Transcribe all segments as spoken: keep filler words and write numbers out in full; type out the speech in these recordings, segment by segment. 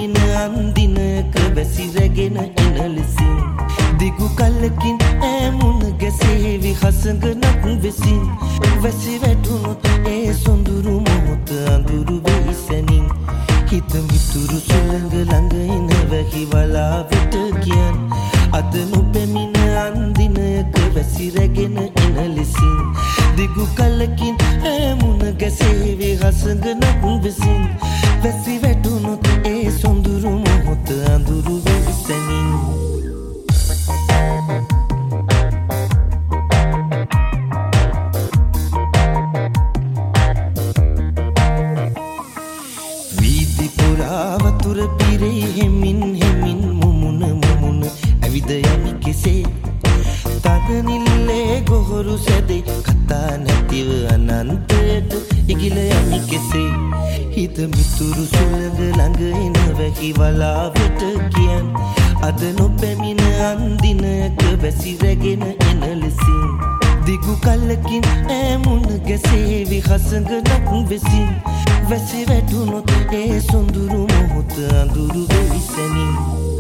නොපෙමින අන්දිනක වැසි රැගෙන එන ලෙසින් දිගු කලකින් ඈමුණ ගැසේවි හසඟනක් වෙසින් වැසි වැටුණොත් ඒ සොඳුරු මොහොත අඳුරු වෙයි සැනින් හිත මිතුරු සුළඟ ළඟ එන වැහි වලා වෙත කියන් අද නොපෙමින අන්දිනක වැසි රැගෙන එන ලෙසින් දිගු කලකින් ඈමුණ ගැසේවි හසඟනක් වෙසින් වැසි වැටුණොත් ඒ සොඳුරු මොහොත අඳුරු වෙයි සැනින් වතුර පිරේ හෙමින් හෙමින් මුමුණ මුමුණ ඇවිද යමි කෙසේ තද නිල්ලේ ගොහරු සැදේ කතා නැතිව අනන්තයට ඉගිල යමි කෙසේ හිත මිතුරු සුළඟ ළඟ එන වැහි වලාවට කියන් අද නොපැමිණ අන්දිනක වැසි රැගෙන එන ලෙසින් දිගු කලකින් ඈමුණ ගැසේවි හසඟනක් වෙසින් වැසි වැටුණොත් ඒ සොඳුරු මොහොත අඳුරු වෙයි සැනින්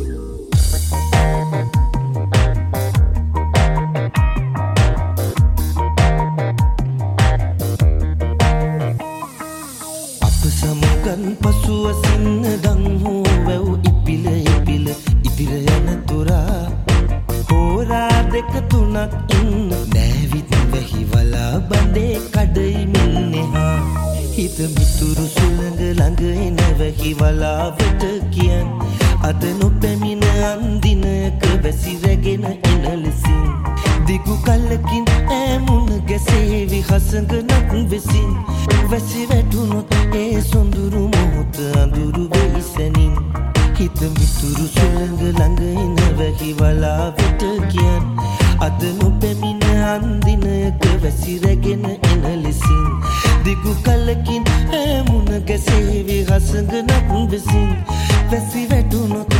අප සමගන් පසුව සින්නදන් හෝ වැව් ඉපිල ඉපිල ඉදිර යන තුරා හෝරා දෙක තුනක් ඉන්න නෑවිත් වැහි වලා බඳේ කඩයිමින් එහා හිත මිතුරු සුළඟ ළඟ එන වැහි වලාවට කියන් අද නොපැමිණ අන්දිනක වැසි රැගෙන එන ලෙසින් දිගු කලකින් ඈමුණ ගැසේවි හසඟනක් වෙසින් වැසි වැටුණොත් ඒ සොඳුරු මොහොත අඳුරු වෙයි සැනින් හිත මිතුරු සුළඟ ළඟ එන වැහි වලාවට කියන් අද නොපැමිණ අන්දිනක වැසි රැගෙන එන ලෙසින් දිගු කලකින් ඈමුණ ගැසේවි හසඟනක් වෙසින් වැසි වැටුණොත්